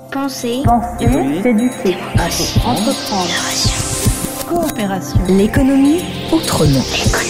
Penser, évoluer, s'éduquer, entreprendre, coopération. L'économie autrement.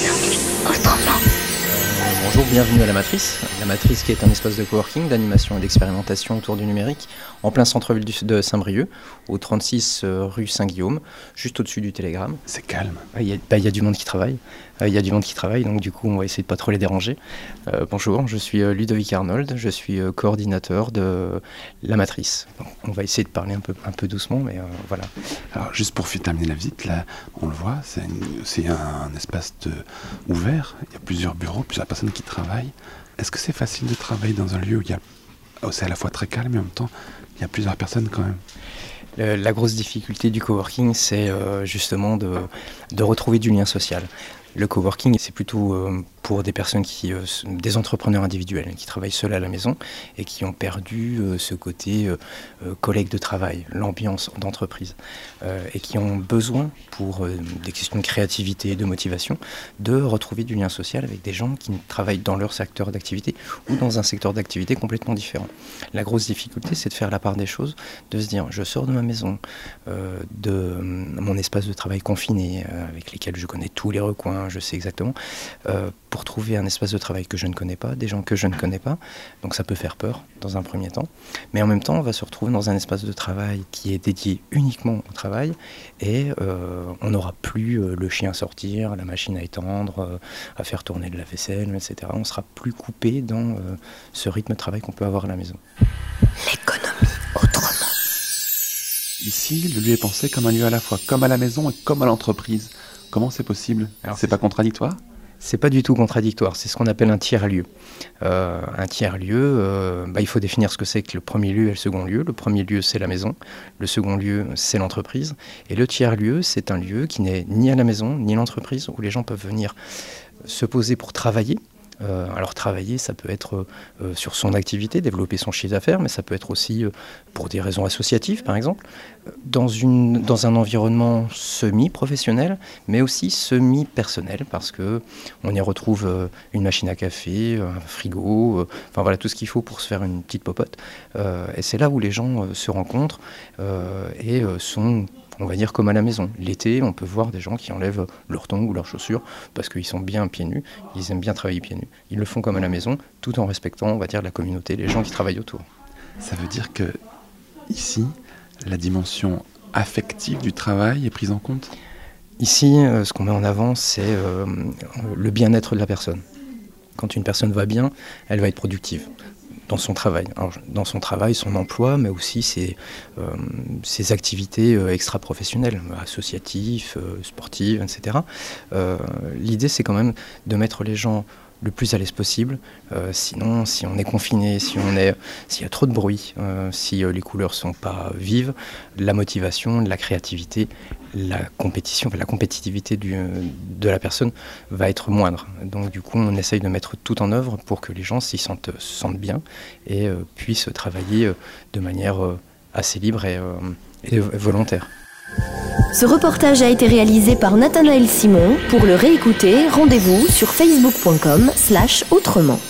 Bonjour, bienvenue à La Matrice. La Matrice qui est un espace de coworking, d'animation et d'expérimentation autour du numérique en plein centre-ville de Saint-Brieuc, au 36 rue Saint-Guillaume, juste au-dessus du Télégramme. C'est calme. Il y a du monde qui travaille. Donc du coup on va essayer de pas trop les déranger. Bonjour, je suis Ludovic Arnold, je suis coordinateur de La Matrice. Donc, on va essayer de parler un peu doucement, mais voilà. Alors juste pour terminer la visite, là, on le voit, c'est un espace ouvert. Il y a plusieurs bureaux, plusieurs personnes qui travaillent. Est-ce que c'est facile de travailler dans un lieu où c'est à la fois très calme et en même temps il y a plusieurs personnes quand même? La grosse difficulté du coworking, c'est justement de retrouver du lien social. Le coworking, c'est plutôt pour des personnes des entrepreneurs individuels qui travaillent seuls à la maison et qui ont perdu ce côté collègue de travail, l'ambiance d'entreprise, et qui ont besoin, pour des questions de créativité et de motivation, de retrouver du lien social avec des gens qui travaillent dans leur secteur d'activité ou dans un secteur d'activité complètement différent. La grosse difficulté, c'est de faire la part des choses, de se dire, je sors de ma maison, de mon espace de travail confiné, avec lesquels je connais tous les recoins, je sais exactement, pour trouver un espace de travail que je ne connais pas, des gens que je ne connais pas. Donc ça peut faire peur dans un premier temps. Mais en même temps, on va se retrouver dans un espace de travail qui est dédié uniquement au travail et on n'aura plus le chien à sortir, la machine à étendre, à faire tourner de la vaisselle, etc. On sera plus coupé dans ce rythme de travail qu'on peut avoir à la maison. L'économie autrement. Ici, le lieu est pensé comme un lieu à la fois comme à la maison et comme à l'entreprise. Comment c'est possible? Alors, c'est pas contradictoire? C'est pas du tout contradictoire, c'est ce qu'on appelle un tiers-lieu. Un tiers-lieu, il faut définir ce que c'est que le premier lieu et le second lieu. Le premier lieu, c'est la maison. Le second lieu, c'est l'entreprise. Et le tiers-lieu, c'est un lieu qui n'est ni à la maison, ni à l'entreprise, où les gens peuvent venir se poser pour travailler. Alors travailler, ça peut être sur son activité, développer son chiffre d'affaires, mais ça peut être aussi pour des raisons associatives, par exemple, dans un environnement semi-professionnel, mais aussi semi-personnel, parce que on y retrouve une machine à café, un frigo, enfin voilà tout ce qu'il faut pour se faire une petite popote. Et c'est là où les gens se rencontrent et sont, on va dire, comme à la maison. L'été, on peut voir des gens qui enlèvent leurs tongs ou leurs chaussures parce qu'ils sont bien pieds nus, ils aiment bien travailler pieds nus. Ils le font comme à la maison, tout en respectant, on va dire, la communauté, les gens qui travaillent autour. Ça veut dire que, ici, la dimension affective du travail est prise en compte? Ici, ce qu'on met en avant, c'est le bien-être de la personne. Quand une personne va bien, elle va être productive dans son travail. Alors, dans son travail, son emploi, mais aussi ses activités extra-professionnelles, associatives, sportives, etc. L'idée, c'est quand même de mettre les gens le plus à l'aise possible. Sinon, si on est confiné, s'il y a trop de bruit, si les couleurs sont pas vives, la motivation, la créativité, la compétitivité de la personne va être moindre. Donc du coup, on essaye de mettre tout en œuvre pour que les gens s'y sentent bien et puissent travailler de manière assez libre et volontaire. Ce reportage a été réalisé par Nathanaël Simon. Pour le réécouter, rendez-vous sur facebook.com/autrement.